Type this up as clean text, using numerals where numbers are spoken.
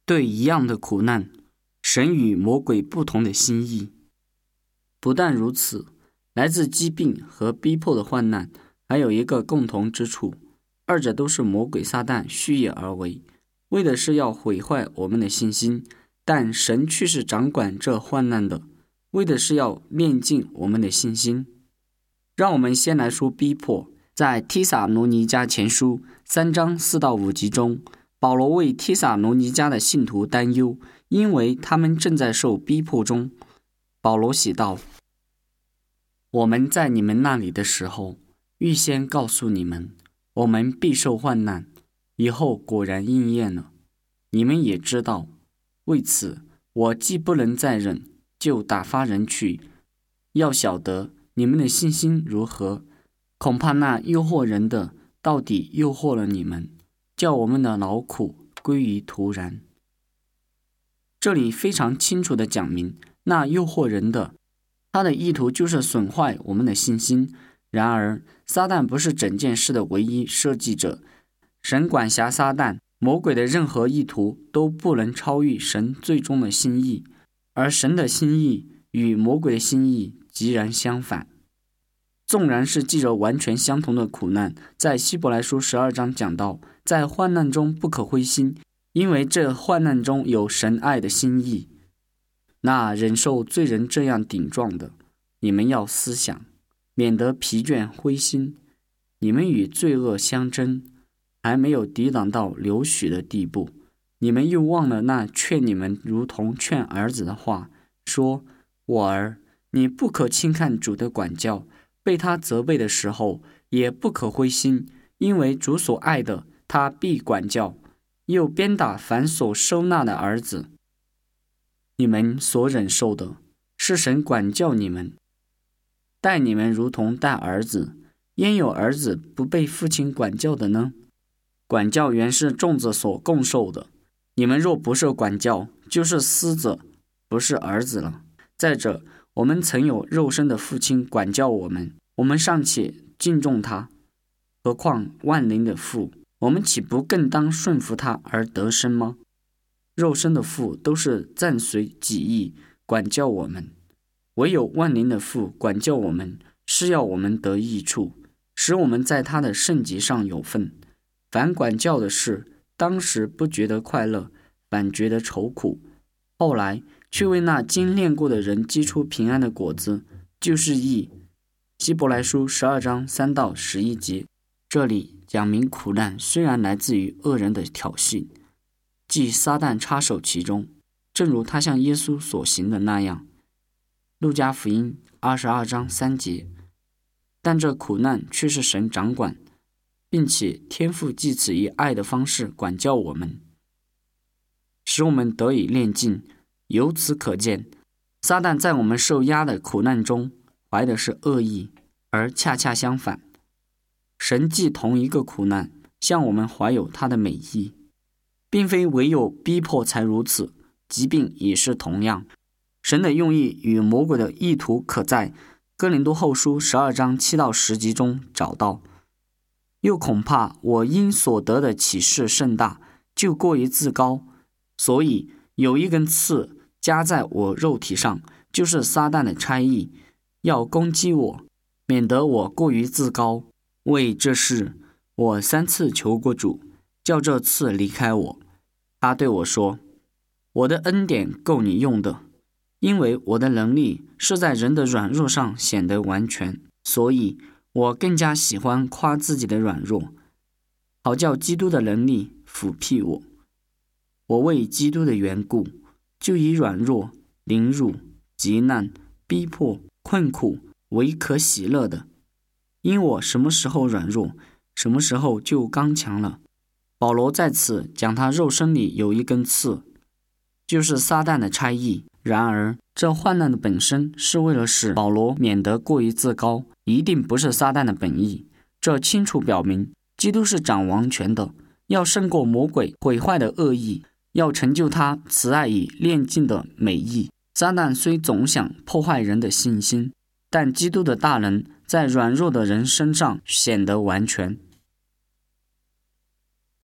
对一样的苦难，神与魔鬼不同的心意。不但如此，来自疾病和逼迫的患难还有一个共同之处，二者都是魔鬼撒旦蓄意而为，为的是要毁坏我们的信心，但神却是掌管这患难的，为的是要炼净我们的信心。让我们先来说逼迫。在帖撒罗尼迦前书3章4到5节中，保罗为帖撒罗尼迦的信徒担忧，因为他们正在受逼迫中。保罗写道：我们在你们那里的时候，预先告诉你们，我们必受患难，以后果然应验了。你们也知道，为此我既不能再忍，就打发人去，要晓得你们的信心如何。恐怕那诱惑人的到底诱惑了你们，叫我们的劳苦归于徒然。这里非常清楚地讲明，那诱惑人的，他的意图就是损坏我们的信心。然而，撒旦不是整件事的唯一设计者，神管辖撒旦，魔鬼的任何意图都不能超越神最终的心意，而神的心意与魔鬼的心意截然相反。纵然是记着完全相同的苦难，在希伯来书12章讲到，在患难中不可灰心，因为这患难中有神爱的心意。那忍受罪人这样顶撞的，你们要思想，免得疲倦灰心。你们与罪恶相争，还没有抵挡到流血的地步，你们又忘了那劝你们如同劝儿子的话，说：我儿，你不可轻看主的管教，被他责备的时候，也不可灰心，因为主所爱的，他必管教，又鞭打凡所收纳的儿子。你们所忍受的，是神管教你们，待你们如同待儿子。焉有儿子不被父亲管教的呢？管教原是众子所共受的，你们若不受管教，就是私子，不是儿子了。再者，我们曾有肉身的父亲管教我们，我们尚且敬重他，何况万灵的父，我们岂不更当顺服他而得生吗？肉身的父都是暂随己意管教我们，唯有万灵的父管教我们，是要我们得益处，使我们在他的圣洁上有份。凡管教的事，当时不觉得快乐，反觉得愁苦，后来却为那经练过的人结出平安的果子，就是义。希伯来书12章3到11节，这里讲明苦难虽然来自于恶人的挑衅，即撒旦插手其中，正如他向耶稣所行的那样。路加福音22章3节，但这苦难却是神掌管，并且天父借此以爱的方式管教我们，使我们得以炼净。由此可见，撒旦在我们受压的苦难中怀的是恶意，而恰恰相反，神既同一个苦难向我们怀有他的美意，并非唯有逼迫才如此，疾病也是同样。神的用意与魔鬼的意图可在哥林多后书12章7到10节中找到。又恐怕我因所得的启示甚大，就过于自高，所以有一根刺加在我肉体上，就是撒旦的差役，要攻击我，免得我过于自高。为这事，我3次求过主，叫这刺离开我。他对我说：我的恩典够你用的，因为我的能力是在人的软弱上显得完全，所以我更加喜欢夸自己的软弱，好叫基督的能力抚庇我。我为基督的缘故，就以软弱、凌辱、急难、逼迫、困苦为可喜乐的，因我什么时候软弱，什么时候就刚强了。保罗在此讲他肉身里有一根刺，就是撒旦的差役。然而这患难的本身是为了使保罗免得过于自高，一定不是撒旦的本意。这清楚表明基督是掌王权的，要胜过魔鬼毁坏的恶意，要成就他慈爱与炼净的美意。撒旦虽总想破坏人的信心，但基督的大能在软弱的人身上显得完全。